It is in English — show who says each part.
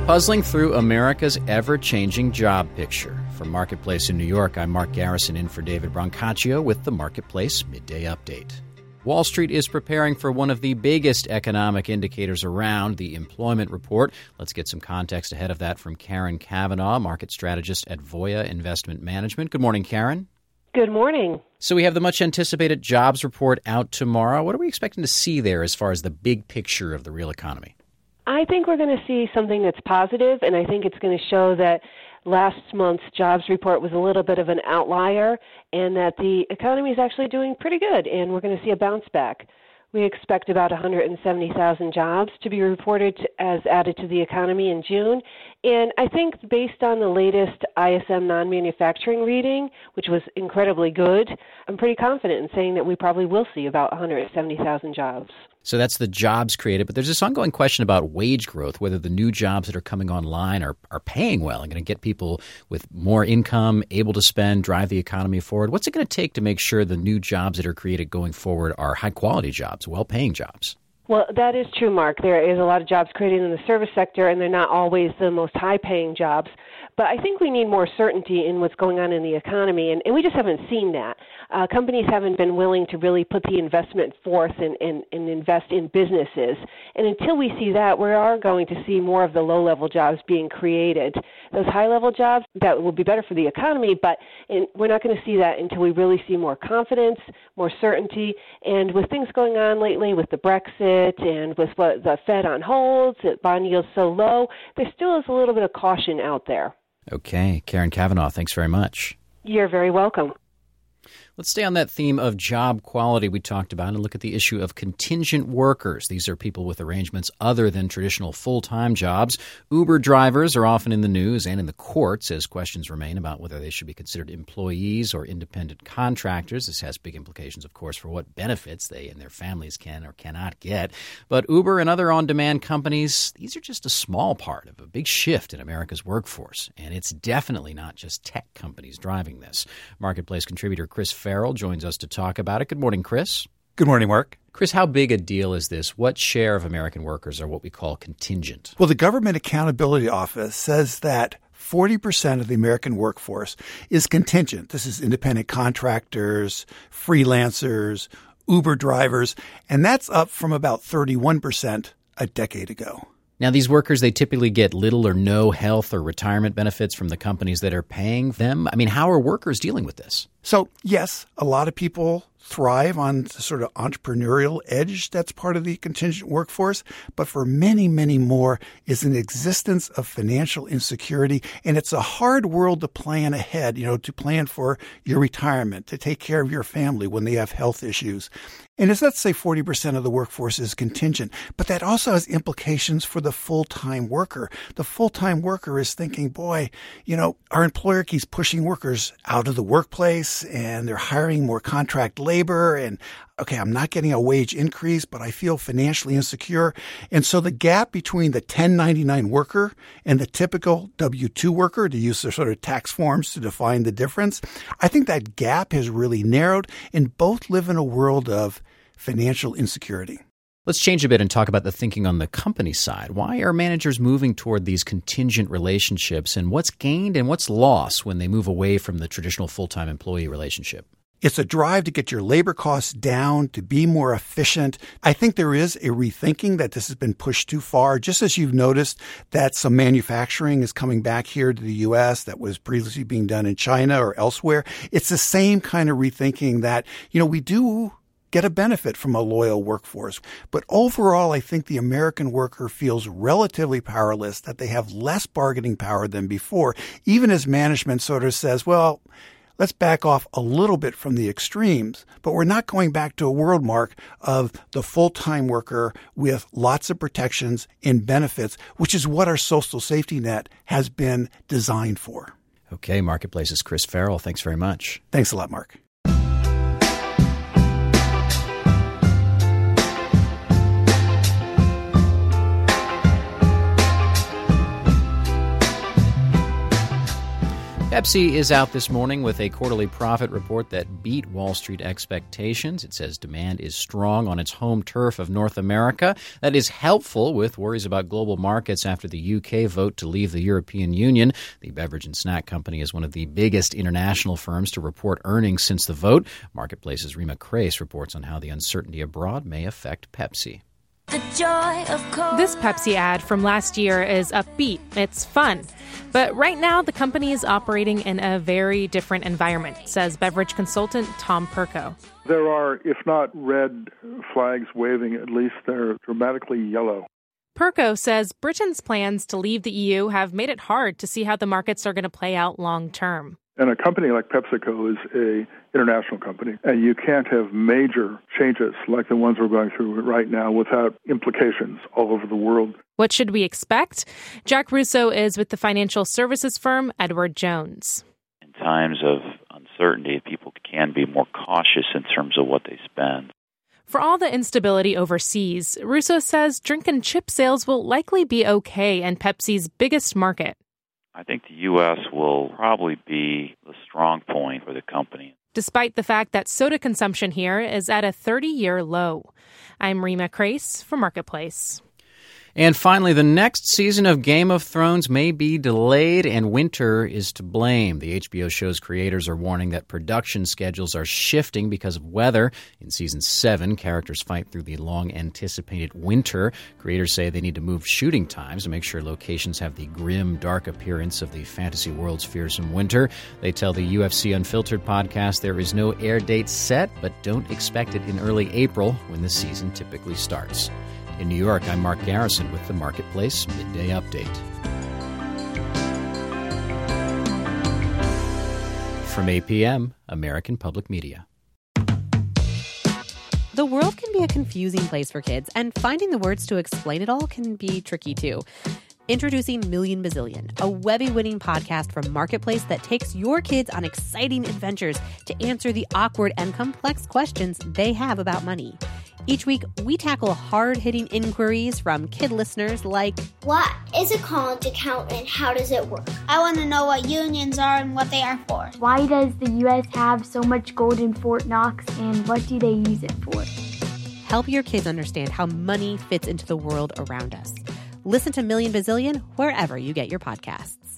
Speaker 1: Puzzling through America's ever-changing job picture. From Marketplace in New York, I'm Mark Garrison in for David Brancaccio with the Marketplace Midday Update. Wall Street is preparing for one of the biggest economic indicators around, the employment report. Let's get some context ahead of that from Karen Kavanaugh, market strategist at Voya Investment Management. Good morning, Karen.
Speaker 2: Good morning.
Speaker 1: So we have the much-anticipated jobs report out tomorrow. What are we expecting to see there as far as the big picture of the real economy?
Speaker 2: I think we're going to see something that's positive, and I think it's going to show that last month's jobs report was a little bit of an outlier and that the economy is actually doing pretty good, and we're going to see a bounce back. We expect about 170,000 jobs to be reported as added to the economy in June. And I think based on the latest ISM non-manufacturing reading, which was incredibly good, I'm pretty confident in saying that we probably will see about 170,000 jobs.
Speaker 1: So that's the jobs created. But there's this ongoing question about wage growth, whether the new jobs that are coming online are paying well and going to get people with more income, able to spend, drive the economy forward. What's it going to take to make sure the new jobs that are created going forward are high-quality jobs, well-paying jobs?
Speaker 2: Well, that is true, Mark. There is a lot of jobs created in the service sector, and they're not always the most high-paying jobs. But I think we need more certainty in what's going on in the economy, and we just haven't seen that. Companies haven't been willing to really put the investment forth and invest in businesses. And until we see that, we are going to see more of the low-level jobs being created. Those high-level jobs, that will be better for the economy, but we're not going to see that until we really see more confidence, more certainty. And with things going on lately with the Brexit and with what the Fed on hold, bond yields so low, there still is a little bit of caution out there.
Speaker 1: Okay. Karen Kavanaugh, thanks very much.
Speaker 2: You're very welcome.
Speaker 1: Let's stay on that theme of job quality we talked about and look at the issue of contingent workers. These are people with arrangements other than traditional full-time jobs. Uber drivers are often in the news and in the courts as questions remain about whether they should be considered employees or independent contractors. This has big implications, of course, for what benefits they and their families can or cannot get. But Uber and other on-demand companies, these are just a small part of a big shift in America's workforce. And it's definitely not just tech companies driving this. Marketplace contributor Chris Farrell joins us to talk about it. Good morning, Chris.
Speaker 3: Good morning, Mark.
Speaker 1: Chris, how big a deal is this? What share of American workers are what we call contingent?
Speaker 3: Well, the Government Accountability Office says that 40% of the American workforce is contingent. This is independent contractors, freelancers, Uber drivers, and that's up from about 31% a decade ago.
Speaker 1: Now, these workers, they typically get little or no health or retirement benefits from the companies that are paying them. I mean, how are workers dealing with this?
Speaker 3: So, yes, a lot of people thrive on the sort of entrepreneurial edge that's part of the contingent workforce. But for many, many more is an existence of financial insecurity. And it's a hard world to plan ahead, to plan for your retirement, to take care of your family when they have health issues. And as let's say 40% of the workforce is contingent, but that also has implications for the full-time worker. The full-time worker is thinking, boy, our employer keeps pushing workers out of the workplace and they're hiring more contract labor and okay, I'm not getting a wage increase, but I feel financially insecure. And so the gap between the 1099 worker and the typical W-2 worker, to use their sort of tax forms to define the difference, I think that gap has really narrowed and both live in a world of financial insecurity.
Speaker 1: Let's change a bit and talk about the thinking on the company side. Why are managers moving toward these contingent relationships, and what's gained and what's lost when they move away from the traditional full-time employee relationship?
Speaker 3: It's a drive to get your labor costs down, to be more efficient. I think there is a rethinking that this has been pushed too far, just as you've noticed that some manufacturing is coming back here to the U.S. that was previously being done in China or elsewhere. It's the same kind of rethinking that, we do get a benefit from a loyal workforce. But overall, I think the American worker feels relatively powerless, that they have less bargaining power than before, even as management sort of says, well, let's back off a little bit from the extremes, but we're not going back to a world, Mark, of the full-time worker with lots of protections and benefits, which is what our social safety net has been designed for.
Speaker 1: Okay, Marketplace's Chris Farrell. Thanks very much.
Speaker 3: Thanks a lot, Mark.
Speaker 1: Pepsi is out this morning with a quarterly profit report that beat Wall Street expectations. It says demand is strong on its home turf of North America. That is helpful with worries about global markets after the UK vote to leave the European Union. The beverage and snack company is one of the biggest international firms to report earnings since the vote. Marketplace's Rima Crace reports on how the uncertainty abroad may affect Pepsi.
Speaker 4: The joy of this Pepsi ad from last year is upbeat. It's fun. But right now, the company is operating in a very different environment, says beverage consultant Tom Perko.
Speaker 5: There are, if not red flags waving, at least they're dramatically yellow.
Speaker 4: Perko says Britain's plans to leave the EU have made it hard to see how the markets are going to play out long term.
Speaker 5: And a company like PepsiCo is an international company, and you can't have major changes like the ones we're going through right now without implications all over the world.
Speaker 4: What should we expect? Jack Russo is with the financial services firm Edward Jones.
Speaker 6: In times of uncertainty, people can be more cautious in terms of what they spend.
Speaker 4: For all the instability overseas, Russo says drink and chip sales will likely be okay in Pepsi's biggest market.
Speaker 6: I think the U.S. will probably be the strong point for the company,
Speaker 4: despite the fact that soda consumption here is at a 30-year low. I'm Rima Crace for Marketplace.
Speaker 1: And finally, the next season of Game of Thrones may be delayed, and winter is to blame. The HBO show's creators are warning that production schedules are shifting because of weather. In Season 7, characters fight through the long-anticipated winter. Creators say they need to move shooting times to make sure locations have the grim, dark appearance of the fantasy world's fearsome winter. They tell the UFC Unfiltered podcast there is no air date set, but don't expect it in early April when the season typically starts. In New York, I'm Mark Garrison with the Marketplace Midday Update. From APM, American Public Media.
Speaker 7: The world can be a confusing place for kids, and finding the words to explain it all can be tricky too. Introducing Million Bazillion, a Webby-winning podcast from Marketplace that takes your kids on exciting adventures to answer the awkward and complex questions they have about money. Each week, we tackle hard-hitting inquiries from kid listeners like,
Speaker 8: what is a college account and how does it work? I want to know what unions are and what they are for.
Speaker 9: Why does the U.S. have so much gold in Fort Knox and what do they use it for?
Speaker 7: Help your kids understand how money fits into the world around us. Listen to Million Bazillion wherever you get your podcasts.